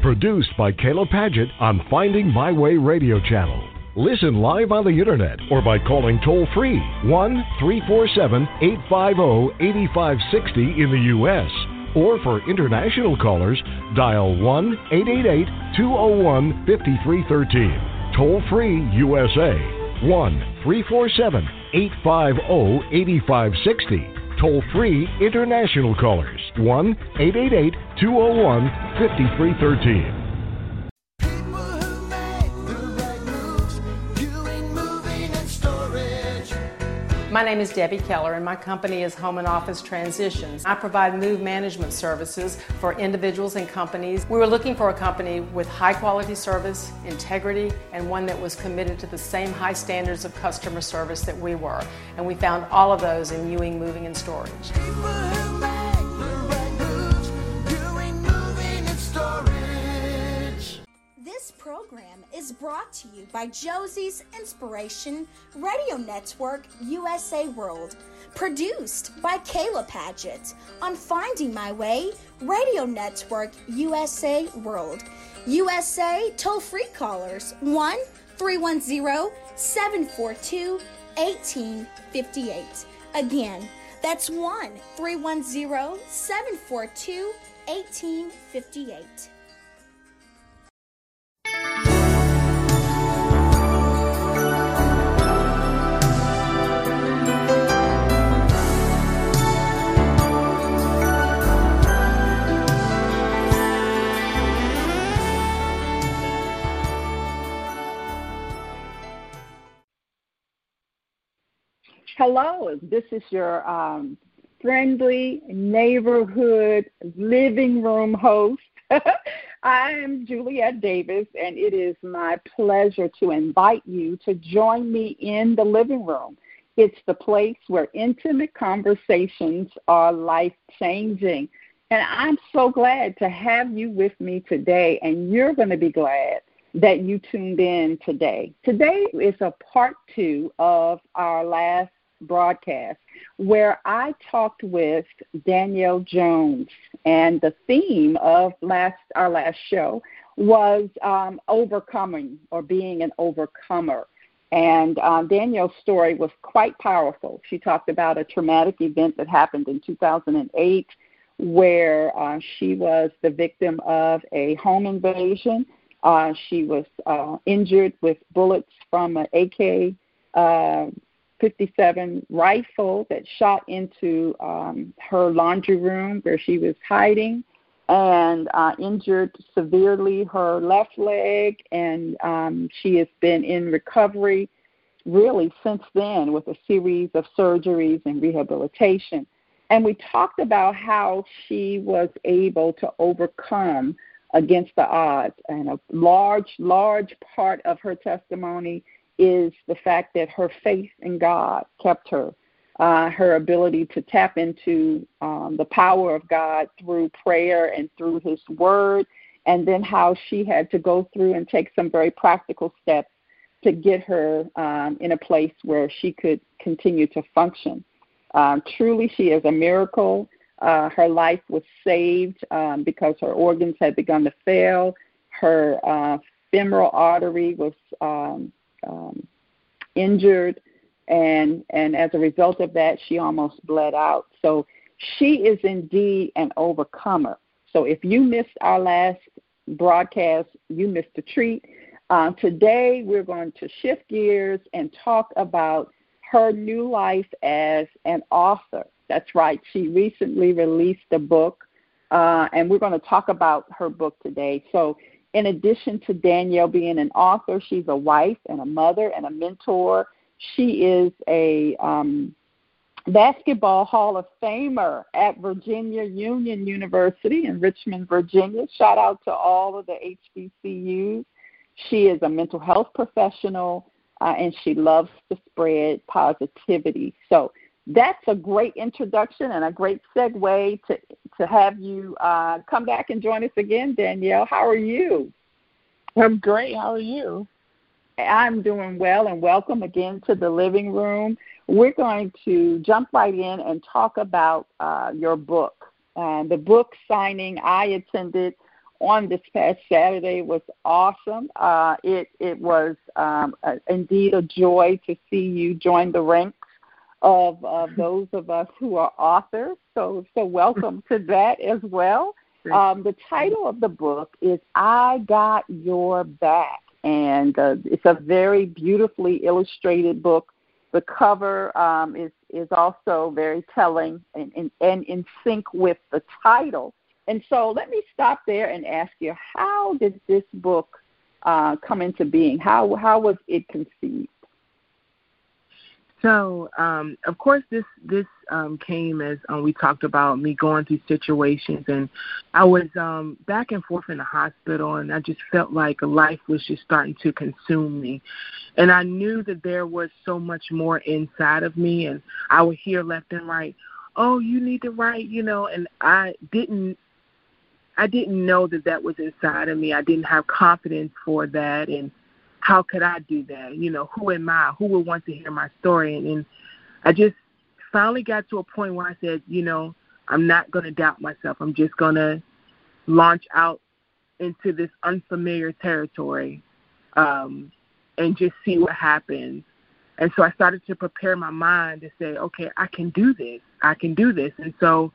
Produced by Kayla Padgett on Finding My Way radio channel. Listen live on the internet or by calling toll-free 1-347-850-8560 in the U.S. Or for international callers, dial 1-888-201-5313. Toll-free USA, 1-347-850-8560. Toll-free international callers, 1-888-201-5313. My name is Debbie Keller, and my company is Home and Office Transitions. I provide move management services for individuals and companies. We were looking for a company with high quality service, integrity, and one that was committed to the same high standards of customer service that we were. And we found all of those in Ewing Moving and Storage. This program is brought to you by Josie's Inspiration Radio Network USA World, produced by Kayla Padgett on Finding My Way Radio Network USA World. USA toll-free callers 1-310-742-1858. Again, that's 1-310-742-1858. Hello, this is your friendly neighborhood living room host. I am Juliette Davis, and it is my pleasure to invite you to join me in the living room. It's the place where intimate conversations are life-changing. And I'm so glad to have you with me today, and you're going to be glad that you tuned in today. Today is a part 2 of our last broadcast where I talked with Danielle Jones, and the theme of our last show was overcoming or being an overcomer. And Danielle's story was quite powerful. She talked about a traumatic event that happened in 2008 where she was the victim of a home invasion. She was injured with bullets from an AK-57 rifle that shot into her laundry room where she was hiding, and injured severely her left leg, and she has been in recovery really since then with a series of surgeries and rehabilitation. And we talked about how she was able to overcome against the odds, and a large part of her testimony is the fact that her faith in God kept her, her ability to tap into the power of God through prayer and through His Word, and then how she had to go through and take some very practical steps to get her in a place where she could continue to function. Truly, she is a miracle. Her life was saved because her organs had begun to fail. Her femoral artery was injured, and as a result of that, she almost bled out. So she is indeed an overcomer. So if you missed our last broadcast, you missed a treat. Today we're going to shift gears and talk about her new life as an author. That's right. She recently released a book, and we're going to talk about her book today. So in addition to Danielle being an author, she's a wife and a mother and a mentor. She is a basketball Hall of Famer at Virginia Union University in Richmond, Virginia. Shout out to all of the HBCUs. She is a mental health professional, and she loves to spread positivity. So that's a great introduction and a great segue to have you come back and join us again, Danielle. How are you? I'm great. How are you? I'm doing well, and welcome again to the living room. We're going to jump right in and talk about your book. The book signing I attended on this past Saturday was awesome. It was indeed a joy to see you join the ranks of those of us who are authors. So welcome to that as well. The title of the book is I Got Your Back, and it's a very beautifully illustrated book. The cover is also very telling and in sync with the title. And so let me stop there and ask you, how did this book come into being? How was it conceived? So, of course, this came as we talked about me going through situations, and I was back and forth in the hospital, and I just felt like life was just starting to consume me. And I knew that there was so much more inside of me, and I would hear left and right, oh, you need to write, and I didn't know that was inside of me. I didn't have confidence for that, and how could I do that? Who am I? Who would want to hear my story? And I just finally got to a point where I said, I'm not going to doubt myself. I'm just going to launch out into this unfamiliar territory and just see what happens. And so I started to prepare my mind to say, okay, I can do this. I can do this. And so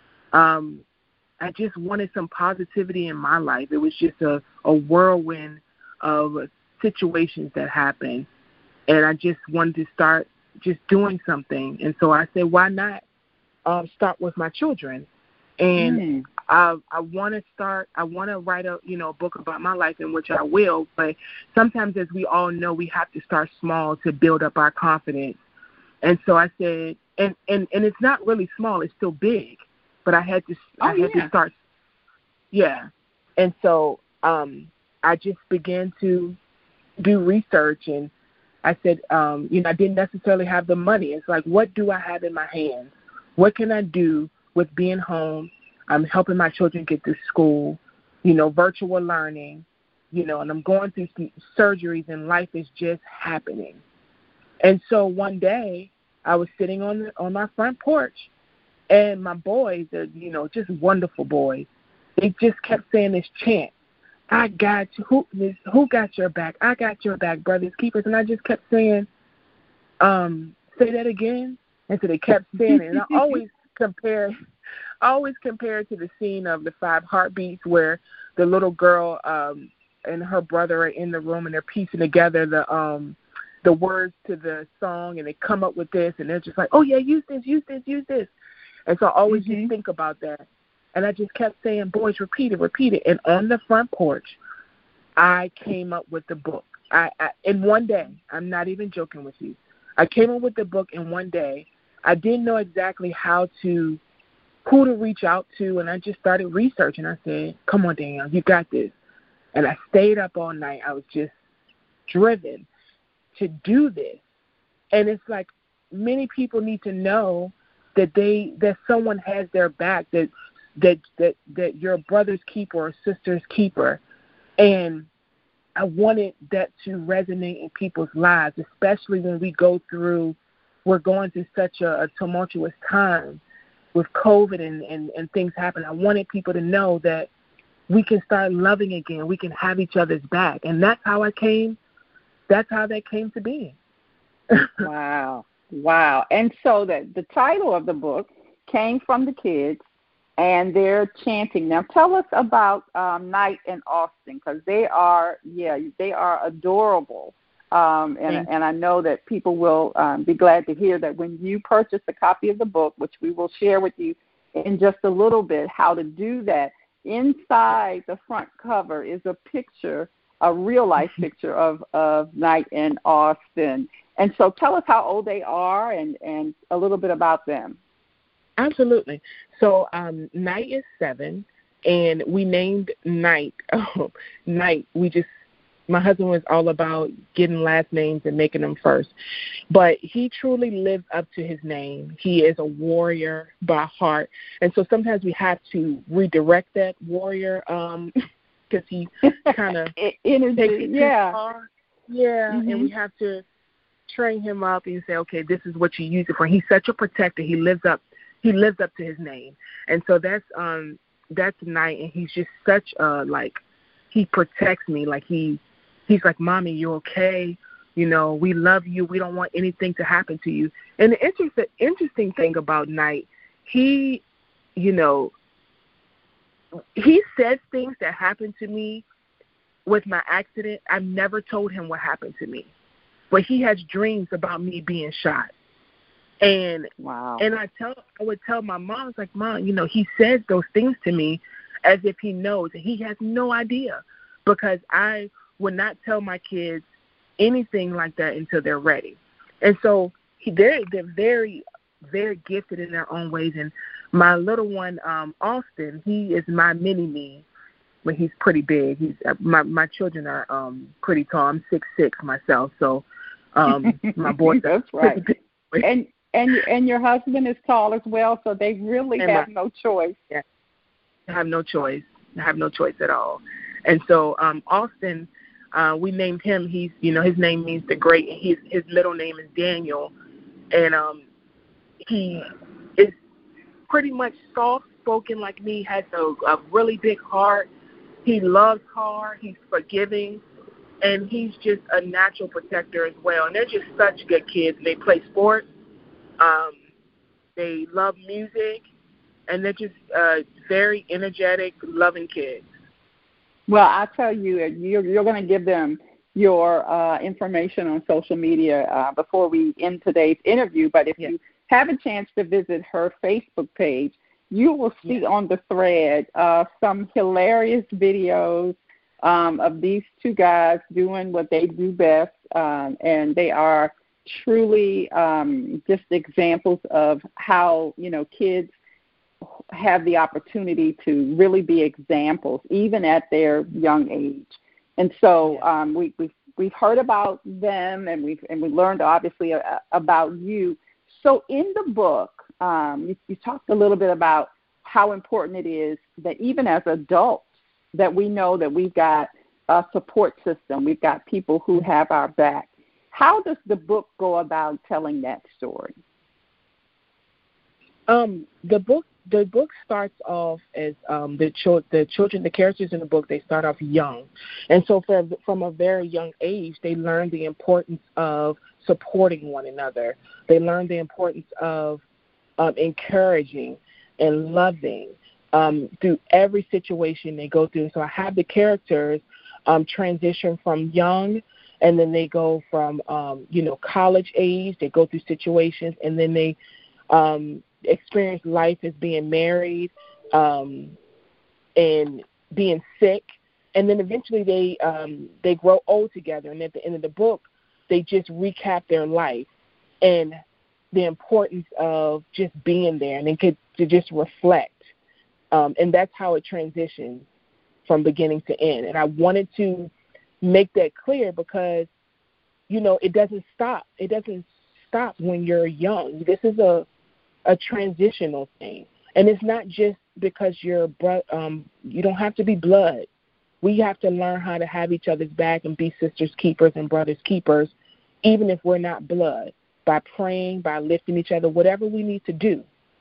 I just wanted some positivity in my life. It was just a whirlwind of situations that happened, and I just wanted to start just doing something. And so I said, why not start with my children? And I want to write a book about my life, in which I will, but sometimes, as we all know, we have to start small to build up our confidence. And so I said, and it's not really small, it's still big, but I had to start. Yeah. And so I just began to do research, and I said, I didn't necessarily have the money. It's like, what do I have in my hands? What can I do with being home? I'm helping my children get to school, virtual learning, and I'm going through some surgeries, and life is just happening. And so one day I was sitting on my front porch, and my boys, just wonderful boys, they just kept saying this chant, I got you. Who got your back? I got your back, brothers keepers. And I just kept saying, say that again. And so they kept saying it. And I always compare it to the scene of the 5 Heartbeats, where the little girl and her brother are in the room, and they're piecing together the words to the song, and they come up with this, and they're just like, oh yeah, use this. And so I always just think about that. And I just kept saying, boys, repeat it. And on the front porch, I came up with the book. I in one day, I'm not even joking with you, I came up with the book in one day. I didn't know exactly who to reach out to, and I just started researching. I said, come on, Danielle, you got this. And I stayed up all night. I was just driven to do this. And it's like, many people need to know that someone has their back, that you're a brother's keeper or sister's keeper. And I wanted that to resonate in people's lives, especially when we're going through such a tumultuous time with COVID and things happen. I wanted people to know that we can start loving again. We can have each other's back. And that's how that came to be. Wow. And so the title of the book came from the kids, and they're chanting. Now tell us about Knight and Austin, because they are adorable. And I know that people will be glad to hear that when you purchase a copy of the book, which we will share with you in just a little bit how to do that, inside the front cover is a picture, a real-life picture of Knight and Austin. And so tell us how old they are and a little bit about them. Absolutely. So Knight is 7, and we named Knight. Knight, my husband was all about getting last names and making them first. But he truly lives up to his name. He is a warrior by heart. And so sometimes we have to redirect that warrior because he kind of takes it too far. Yeah, and we have to train him up and say, okay, this is what you use it for. He's such a protector. He lives up to his name. And so that's that's Knight, and he's just such a, like, he protects me. Like, he's like, Mommy, you okay? You know, we love you. We don't want anything to happen to you. And the interesting thing about Knight, he, you know, he says things that happened to me with my accident. I've never told him what happened to me. But he has dreams about me being shot. And wow. And I would tell my mom, I was like, Mom, you know, he says those things to me as if he knows, and he has no idea, because I would not tell my kids anything like that until they're ready. And so they're very, very gifted in their own ways. And my little one, Austin, he is my mini-me, but he's pretty big. He's my children are pretty tall. I'm 6'6" myself, so my boys that's right. And your husband is tall as well, so they really have no choice. Yeah, I have no choice. I have no choice at all. And so Austin, we named him. He's, you know, his name means the great. And his middle name is Daniel, and he is pretty much soft-spoken like me. Has a really big heart. He loves hard. He's forgiving, and he's just a natural protector as well. And they're just such good kids. And they play sports. They love music, and they're just very energetic, loving kids. Well, I tell you, you're going to give them your information on social media before we end today's interview. But if you have a chance to visit her Facebook page, you will see on the thread some hilarious videos of these two guys doing what they do best, and they are truly just examples of how, you know, kids have the opportunity to really be examples even at their young age. And so we've heard about them, and we learned obviously about you. So in the book, you talked a little bit about how important it is that even as adults that we know that we've got a support system, we've got people who have our back. How does the book go about telling that story? The book starts off as the children, the characters in the book, they start off young. And so from a very young age, they learn the importance of supporting one another. They learn the importance of encouraging and loving through every situation they go through. So I have the characters transition from young, and then they go from, college age. They go through situations, and then they experience life as being married and being sick. And then eventually they grow old together. And at the end of the book, they just recap their life and the importance of just being there, and they could to just reflect. And that's how it transitions from beginning to end. And I wanted to make that clear because, it doesn't stop. It doesn't stop when you're young. This is a transitional thing. And it's not just because you don't have to be blood. We have to learn how to have each other's back and be sisters keepers and brothers keepers, even if we're not blood, by praying, by lifting each other, whatever we need to do.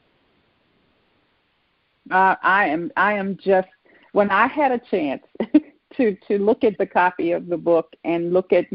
I am just, when I had a chance to look at the copy of the book and look at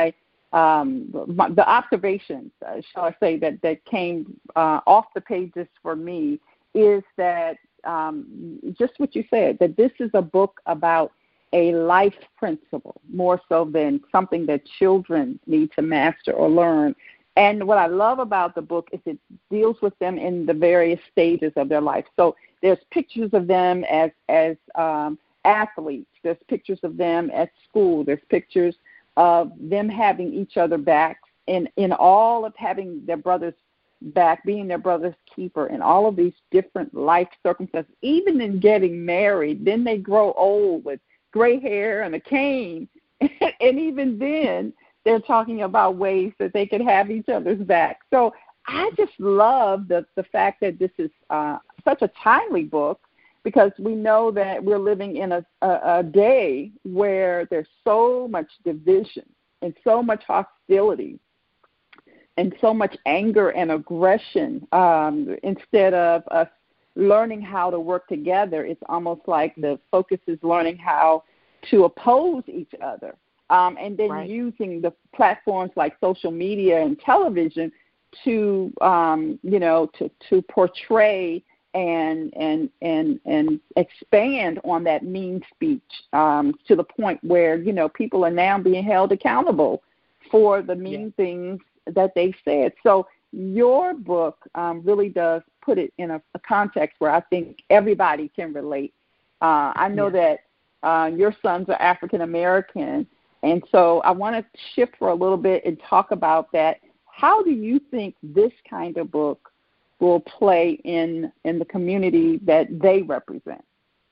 the observations, shall I say, that came off the pages for me, is that just what you said, that this is a book about a life principle more so than something that children need to master or learn. And what I love about the book is it deals with them in the various stages of their life. So there's pictures of them as athletes. There's pictures of them at school. There's pictures of them having each other back in all of having their brothers back, being their brother's keeper, and all of these different life circumstances. Even in getting married, then they grow old with gray hair and a cane. And even then, they're talking about ways that they could have each other's back. So I just love the fact that this is such a timely book, because we know that we're living in a day where there's so much division and so much hostility and so much anger and aggression, instead of us learning how to work together. It's almost like the focus is learning how to oppose each other. And then using the platforms like social media and television to, to portray and expand on that mean speech to the point where, people are now being held accountable for the mean things that they said. So your book really does put it in a context where I think everybody can relate. I know that your sons are African American, and so I want to shift for a little bit and talk about that. How do you think this kind of book will play in the community that they represent?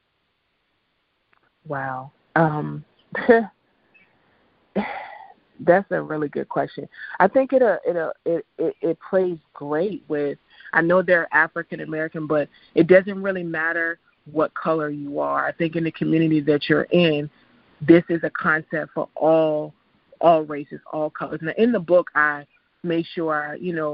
Wow. That's a really good question. I think it plays great with, I know they're African American, but it doesn't really matter what color you are. I think in the community that you're in, this is a concept for all races, all colors. Now, in the book, I made sure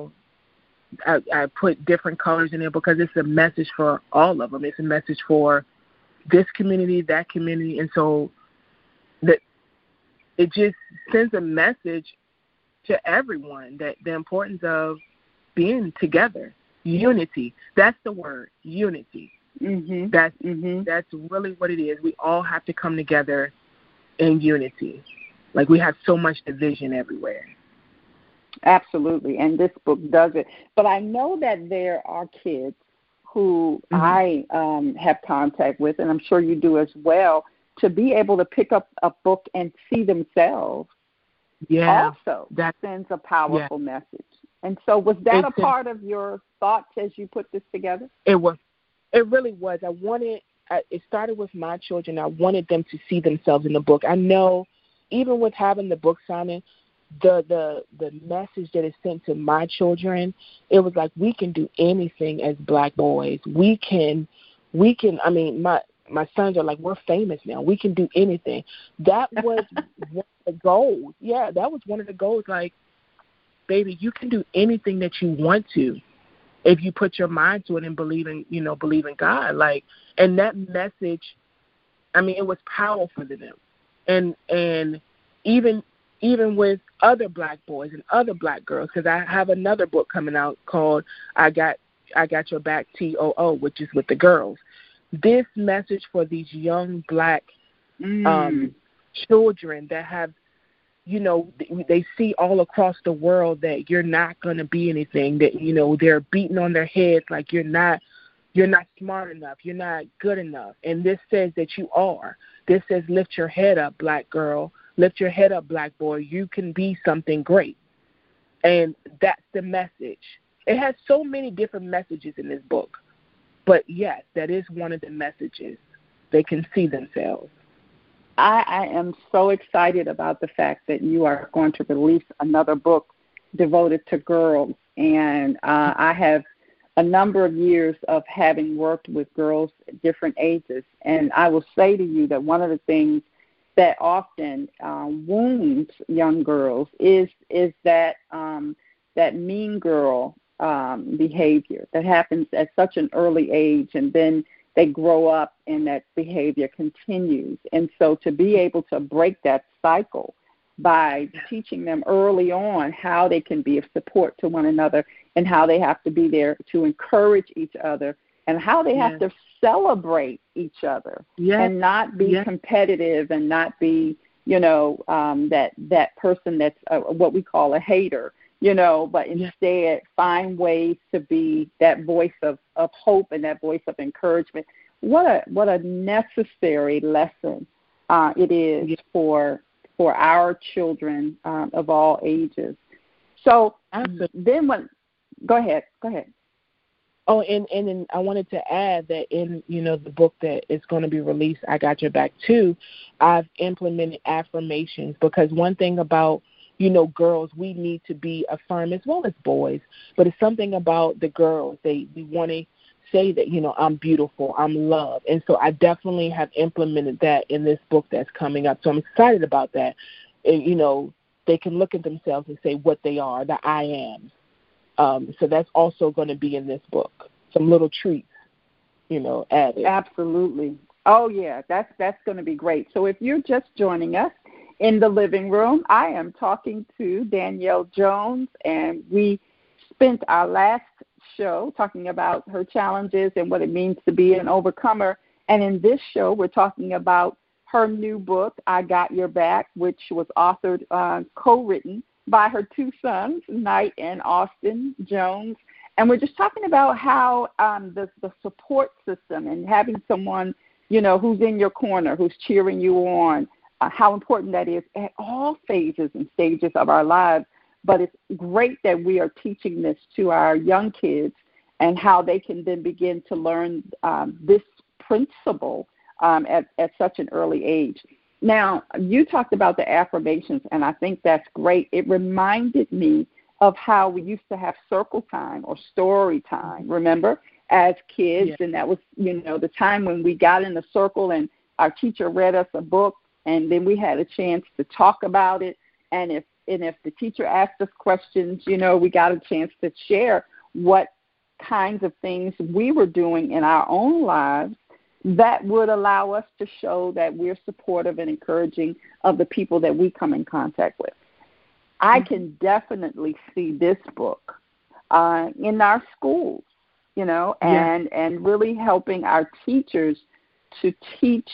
I put different colors in there because it's a message for all of them. It's a message for this community, that community, and so that it just sends a message to everyone that the importance of being together, unity. That's the word, unity. Mm-hmm. That's really what it is. We all have to come together in unity. Like, we have so much division everywhere. Absolutely, and this book does it. But I know that there are kids who I have contact with, and I'm sure you do as well, to be able to pick up a book and see themselves also sends a powerful message. And so was that a part of your thoughts as you put this together? It was. It really was. It started with my children. I wanted them to see themselves in the book. I know even with having the book signing, the message that is sent to my children, it was like, we can do anything as Black boys. We can, I mean, my sons are like, we're famous now. We can do anything. That was one of the goals. Yeah, that was one of the goals. Like, baby, you can do anything that you want to if you put your mind to it and believe in God. Like, and that message, I mean, it was powerful to them. And even with other Black boys and other Black girls, because I have another book coming out called I Got Your Back, TOO, which is with the girls. This message for these young Black children that have, they see all across the world that you're not going to be anything, that, they're beating on their heads like you're not smart enough, you're not good enough. And this says that you are. This says, lift your head up, Black girl. Lift your head up, Black boy. You can be something great. And that's the message. It has so many different messages in this book. But, yes, that is one of the messages. They can see themselves. I am so excited about the fact that you are going to release another book devoted to girls. And I have a number of years of having worked with girls at different ages. And I will say to you that one of the things that often wounds young girls is that mean girl behavior that happens at such an early age, and then they grow up and that behavior continues. And so to be able to break that cycle by teaching them early on how they can be of support to one another and how they have to be there to encourage each other and how they have to celebrate each other and not be competitive and not be, that person that's what we call a hater, but instead find ways to be that voice of hope and that voice of encouragement. What a necessary lesson it is for our children of all ages. So then go ahead. Oh, and I wanted to add that in, the book that is going to be released, I Got Your Back Too, I've implemented affirmations, because one thing about, girls, we need to be affirmed as well as boys, but it's something about the girls. We want to say that, I'm beautiful, I'm loved. And so I definitely have implemented that in this book that's coming up. So I'm excited about that. And, they can look at themselves and say what they are, the I am. So that's also going to be in this book, some little treats. added. Absolutely. Oh, yeah, that's going to be great. So if you're just joining us in the living room, I am talking to Danielle Jones, and we spent our last show talking about her challenges and what it means to be an overcomer. And in this show, we're talking about her new book, I Got Your Back, which was authored, co-written by her two sons, Knight and Austin Jones. And we're just talking about how the support system and having someone, who's in your corner, who's cheering you on, how important that is at all phases and stages of our lives. But it's great that we are teaching this to our young kids and how they can then begin to learn this principle at such an early age. Now, you talked about the affirmations, and I think that's great. It reminded me of how we used to have circle time or story time, remember, as kids. Yeah. And that was, the time when we got in a circle and our teacher read us a book, and then we had a chance to talk about it. And if the teacher asked us questions, we got a chance to share what kinds of things we were doing in our own lives that would allow us to show that we're supportive and encouraging of the people that we come in contact with. I can definitely see this book in our schools, and really helping our teachers to teach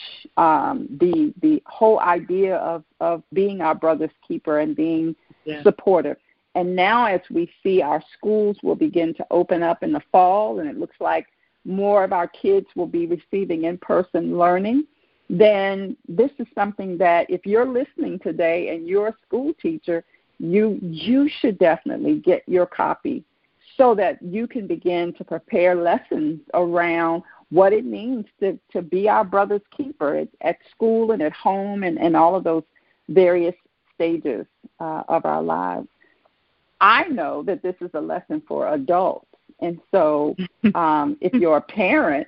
the whole idea of being our brother's keeper and being supportive. And now as we see our schools will begin to open up in the fall, and it looks like more of our kids will be receiving in-person learning, then this is something that if you're listening today and you're a school teacher, you should definitely get your copy so that you can begin to prepare lessons around what it means to be our brother's keeper at school and at home and all of those various stages of our lives. I know that this is a lesson for adults. And so if you're a parent,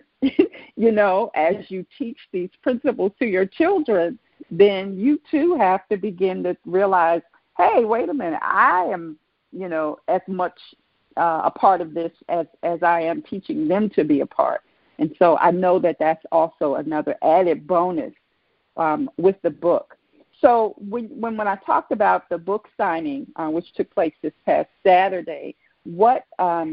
as you teach these principles to your children, then you too have to begin to realize, hey, wait a minute, I am, as much a part of this as I am teaching them to be a part. And so I know that that's also another added bonus with the book. So when I talked about the book signing, which took place this past Saturday, what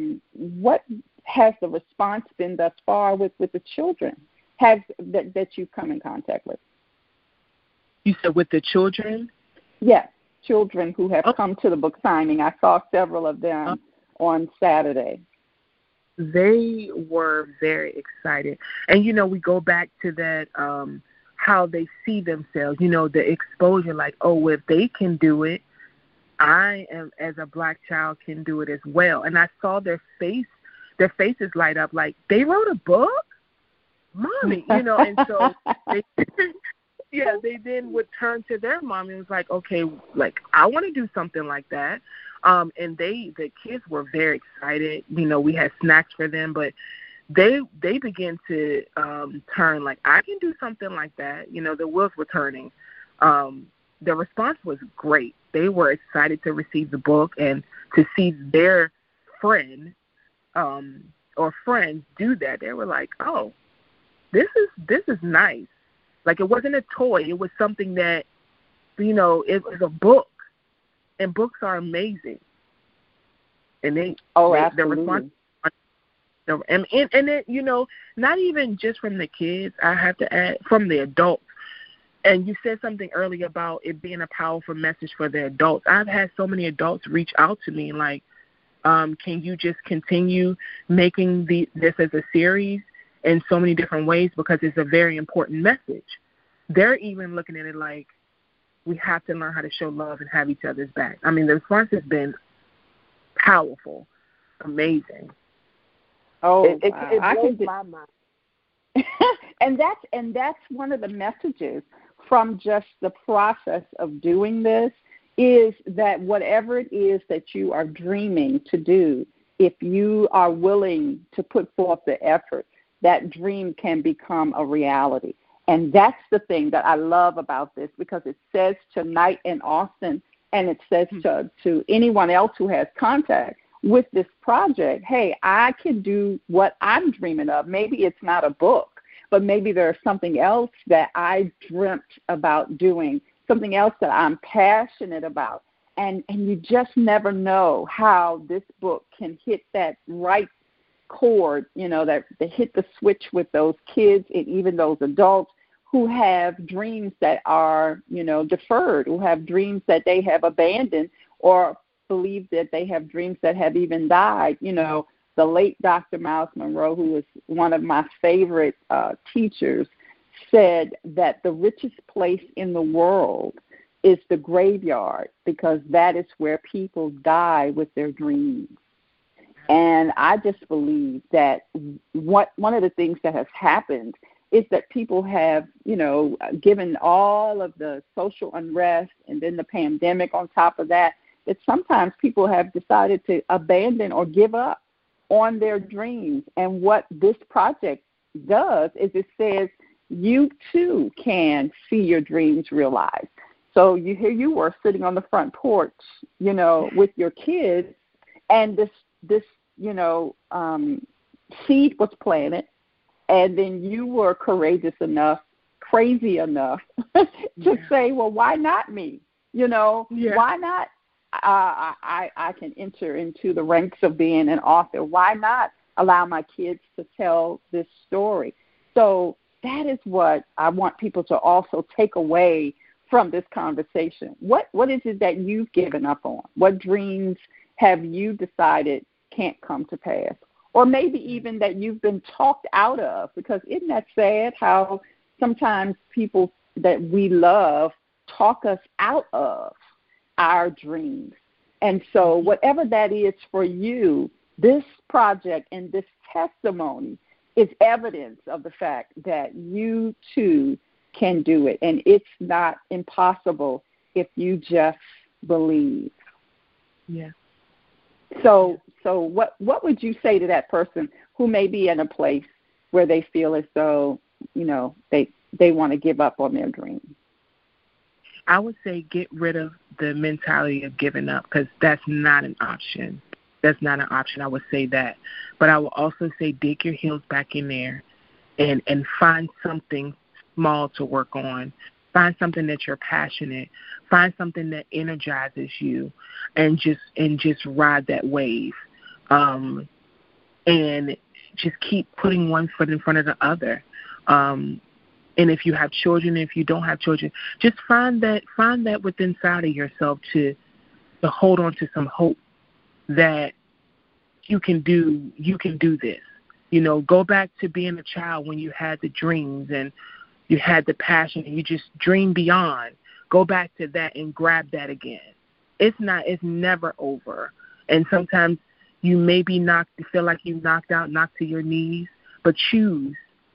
has the response been thus far with the children that you've come in contact with? You said with the children? Yes, children who have come to the book signing. I saw several of them on Saturday. They were very excited. And, we go back to that, how they see themselves, the exposure, like, oh, if they can do it, I am, as a black child, can do it as well. And I saw their faces light up like, they wrote a book? Mommy, and so they then would turn to their mom and was like, okay, like, I want to do something like that. And the kids were very excited. We had snacks for them, but they began to turn like, I can do something like that. The wheels were turning. The response was great. They were excited to receive the book and to see their friend or friends do that. They were like, oh, this is nice. Like, it wasn't a toy. It was something that, it was a book. And books are amazing. And absolutely. The response, and it, not even just from the kids, I have to add, from the adults. And you said something earlier about it being a powerful message for the adults. I've had so many adults reach out to me like, can you just continue making this as a series in so many different ways, because it's a very important message. They're even looking at it like, we have to learn how to show love and have each other's back. I mean, the response has been powerful, amazing. Oh, it blows my mind. and that's one of the messages from just the process of doing this, is that whatever it is that you are dreaming to do, if you are willing to put forth the effort, that dream can become a reality. And that's the thing that I love about this, because it says to Knight and Austin, and it says to anyone else who has contact with this project, hey, I can do what I'm dreaming of. Maybe it's not a book, but maybe there's something else that I dreamt about doing, something else that I'm passionate about. And you just never know how this book can hit that right chord, that hit the switch with those kids and even those adults who have dreams that are, deferred, who have dreams that they have abandoned or believe that they have dreams that have even died. The late Dr. Miles Monroe, who was one of my favorite teachers, said that the richest place in the world is the graveyard, because that is where people die with their dreams. And I just believe that one of the things that has happened is that people have, given all of the social unrest and then the pandemic on top of that, that sometimes people have decided to abandon or give up on their dreams. And what this project does is it says you too can see your dreams realized. So here you were sitting on the front porch, with your kids, and this seed was planted, and then you were courageous enough, crazy enough to say, well, why not me? Why not? I can enter into the ranks of being an author. Why not allow my kids to tell this story? So that is what I want people to also take away from this conversation. What is it that you've given up on? What dreams have you decided can't come to pass? Or maybe even that you've been talked out of, because isn't that sad how sometimes people that we love talk us out of our dreams? And so whatever that is for you, this project and this testimony is evidence of the fact that you too can do it. And it's not impossible if you just believe. Yeah. So what would you say to that person who may be in a place where they feel as though, they want to give up on their dream? I would say get rid of the mentality of giving up, because that's not an option. That's not an option. I would say that. But I will also say dig your heels back in there and find something small to work on. Find something that you're passionate. Find something that energizes you, and just ride that wave. And just keep putting one foot in front of the other. And if you have children, if you don't have children, just find that within inside of yourself to hold on to some hope that you can do this. Go back to being a child when you had the dreams and you had the passion and you just dreamed beyond. Go back to that and grab that again. It's never over. And sometimes you may be feel like you knocked to your knees, but choose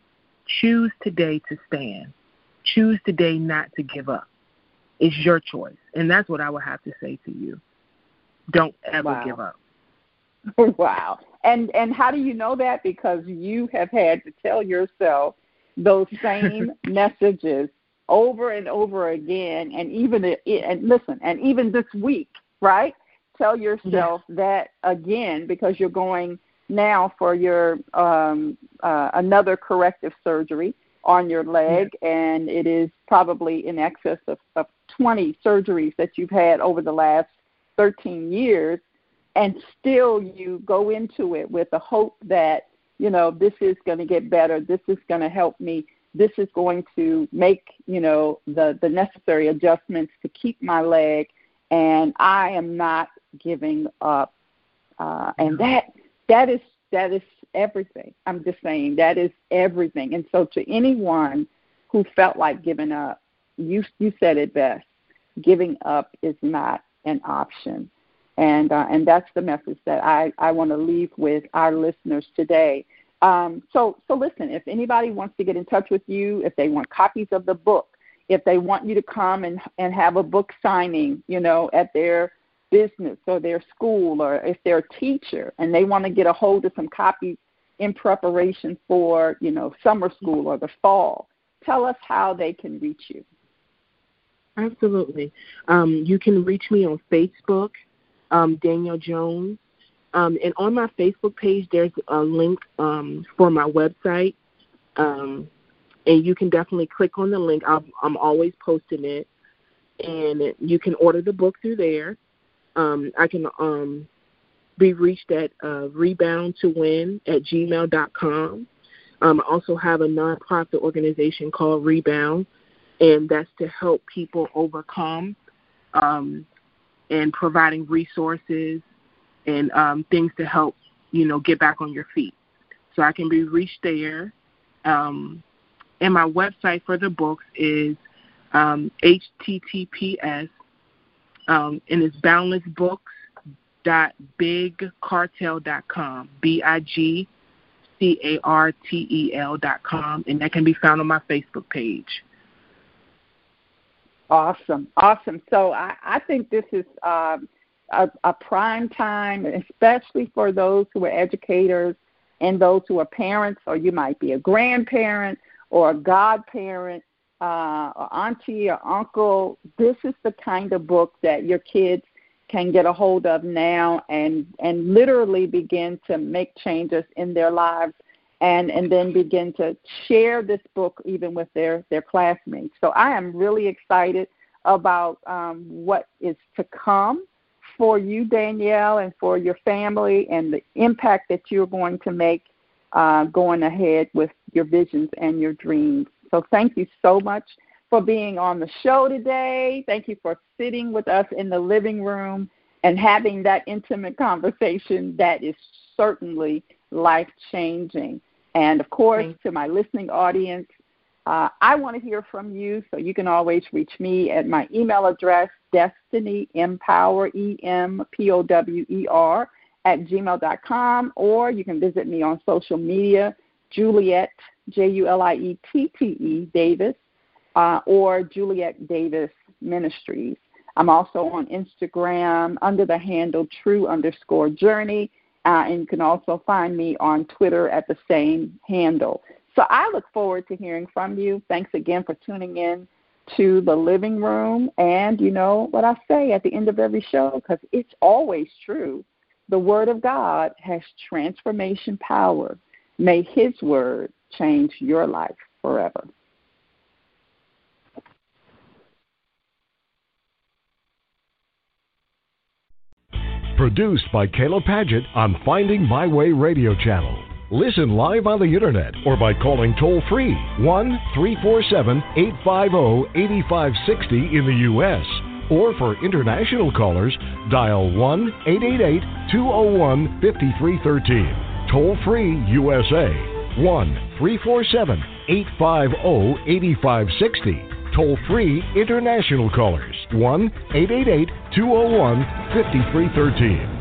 today to stand. Choose today not to give up. It's your choice. And that's what I would have to say to you. Don't ever give up. Wow. And how do you know that? Because you have had to tell yourself those same messages over and over again, and even this week, right? Tell yourself that again, because you're going now for your another corrective surgery on your leg, and it is probably in excess of 20 surgeries that you've had over the last 13 years, and still you go into it with the hope that, this is going to get better, this is going to help me, this is going to make, the necessary adjustments to keep my leg, and I am not giving up. And that is everything. I'm just saying that is everything. And so to anyone who felt like giving up, you said it best. Giving up is not an option. And that's the message that I want to leave with our listeners today. So listen, if anybody wants to get in touch with you, if they want copies of the book, if they want you to come and have a book signing, at their business or their school, or if they're a teacher and they want to get a hold of some copies in preparation for, summer school or the fall, tell us how they can reach you. Absolutely. You can reach me on Facebook, Danielle Jones, And on my Facebook page, there's a link for my website. And you can definitely click on the link. I'm always posting it. And you can order the book through there. I can be reached at reboundtowin@gmail.com. I also have a nonprofit organization called Rebound, and that's to help people overcome and providing resources and things to help, get back on your feet. So I can be reached there. And my website for the books is https, and it's boundlessbooks.bigcartel.com, BIGCARTEL.com, and that can be found on my Facebook page. Awesome. So I think this is a prime time, especially for those who are educators and those who are parents, or you might be a grandparent or a godparent, or auntie or uncle. This is the kind of book that your kids can get a hold of now and literally begin to make changes in their lives and then begin to share this book even with their classmates. So I am really excited about what is to come for you, Danielle, and for your family, and the impact that you're going to make going ahead with your visions and your dreams. So thank you so much for being on the show today. Thank you for sitting with us in the living room and having that intimate conversation that is certainly life-changing. And, of course, to my listening audience, I want to hear from you, so you can always reach me at my email address, destinyempower, EMPOWER, @gmail.com, or you can visit me on social media, Juliette, JULIETTE, Davis, or Juliette Davis Ministries. I'm also on Instagram under the handle true_journey, and you can also find me on Twitter at the same handle. So I look forward to hearing from you. Thanks again for tuning in to the living room. And you know what I say at the end of every show, because it's always true. The Word of God has transformation power. May His Word change your life forever. Produced by Kayla Padgett on Finding My Way Radio Channel. Listen live on the Internet or by calling toll-free 1-347-850-8560 in the U.S. Or for international callers, dial 1-888-201-5313. Toll-free USA, 1-347-850-8560. Toll-free international callers, 1-888-201-5313.